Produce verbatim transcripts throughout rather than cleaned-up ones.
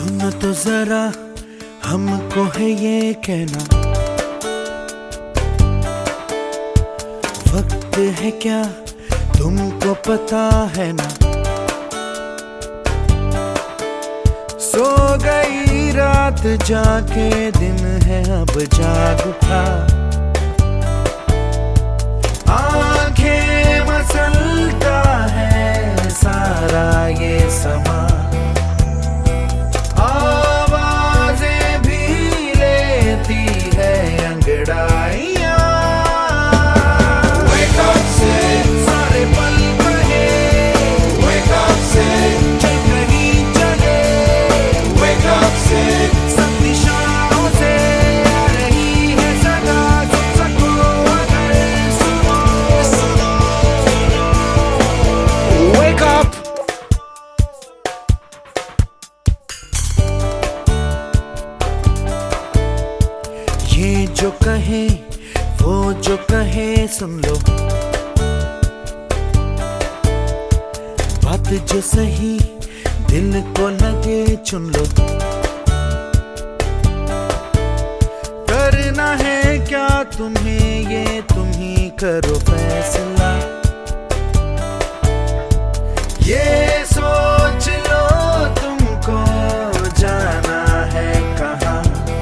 सुन तो जरा हमको है ये कहना, वक्त है क्या तुमको पता है ना। सो गई रात जाके दिन है अब जाग उठा, आंखें मसलता है सारा ये समा, आवाजें भी लेती है अंगड़ाइयां। Wake up से सारे पल बहे, Wake up से चल रही चले, Wake up से सब दिशाओं से आ रही है सदा, सुन सको अगर सुनो, Wake up। ये जो कहे वो जो कहे सुन लो, बात जो सही दिल को लगे चुन लो। करना है क्या तुम्हें ये तुम ही करो फैसला, ये सोच लो तुमको जाना है कहाँ।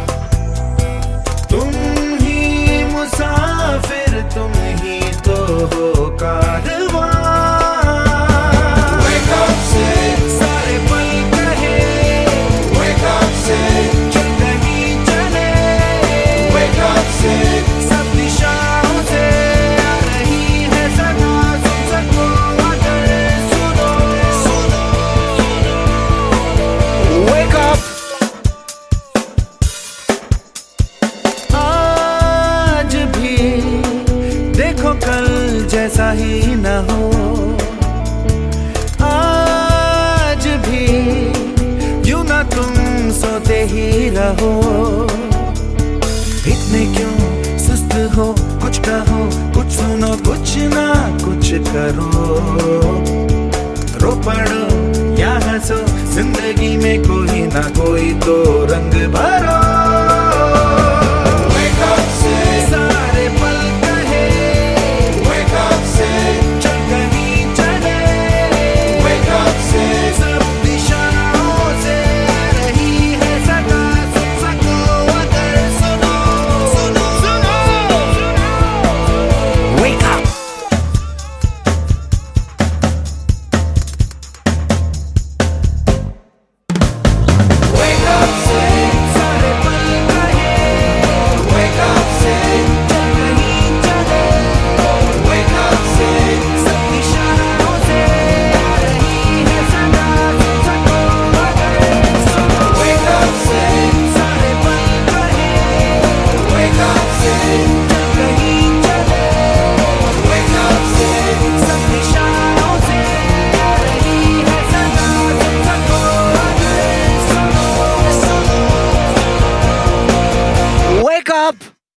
तुम ही मुसाफिर तुम ही तो हो कारवां। Wake up से सारे पल कहे, Wake up से चल रही चले, Wake up से सब दिशाओं से आ रही है सदा, सुन सको अगर सुनो, Wake up। आज भी देखो कल जैसा ही न हो, आज भी यूं ना तुम सोते ही रहो। इतने क्यों सुस्त हो, कुछ कहो कुछ सुनो, कुछ ना कुछ करो। रो पड़ो या हंसो, जिंदगी में कोई ना कोई तो रंग भरो।